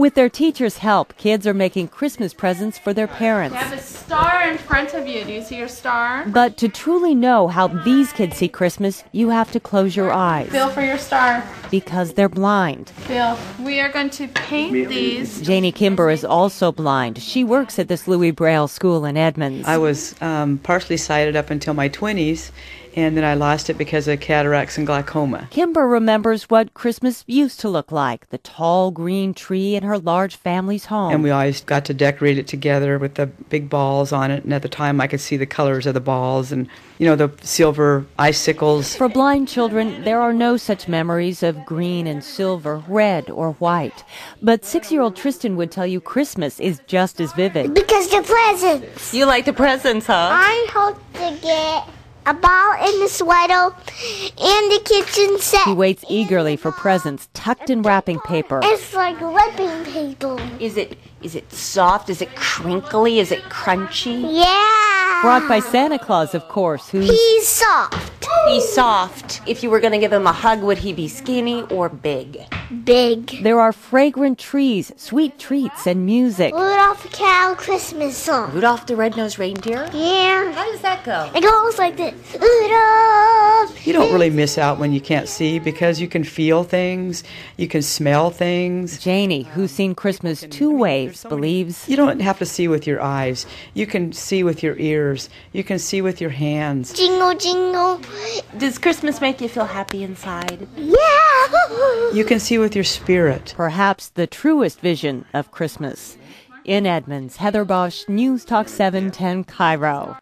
With their teachers' help, kids are making Christmas presents for their parents. You have a star in front of you. Do you see your star? But to truly know how these kids see Christmas, you have to close your eyes. Feel for your star. Because they're blind. Feel. We are going to paint these. Janie Kimber is also blind. She works at this Louis Braille school in Edmonds. I was partially sighted up until my 20s, and then I lost it because of cataracts and glaucoma. Kimber remembers what Christmas used to look like, the tall green tree in her large family's home. And we always got to decorate it together with the big balls on it, and at the time I could see the colors of the balls and, the silver icicles. For blind children, there are no such memories of green and silver, red or white. But 6-year-old Tristan would tell you Christmas is just as vivid. Because the presents. You like the presents, huh? I hope to get a ball and a sweater and the kitchen set. He waits eagerly for presents tucked in wrapping paper. It's like wrapping paper. Is it soft? Is it crinkly? Is it crunchy? Yeah. Brought by Santa Claus, of course, He's soft. He's soft. If you were going to give him a hug, would he be skinny or big? Big. There are fragrant trees, sweet treats, and music. Rudolph the Cow Christmas song. Rudolph the Red-Nosed Reindeer? Yeah. How does that go? It goes like this. Rudolph. You don't really miss out when you can't see because you can feel things, you can smell things. Janie, who's seen Christmas 2 ways, believes You don't have to see with your eyes. You can see with your ears. You can see with your hands. Jingle, jingle. Does Christmas make you feel happy inside? Yeah. You can see with your spirit. perhaps the truest vision of Christmas. In Edmonds, Heather Bosch, News Talk 710 Cairo.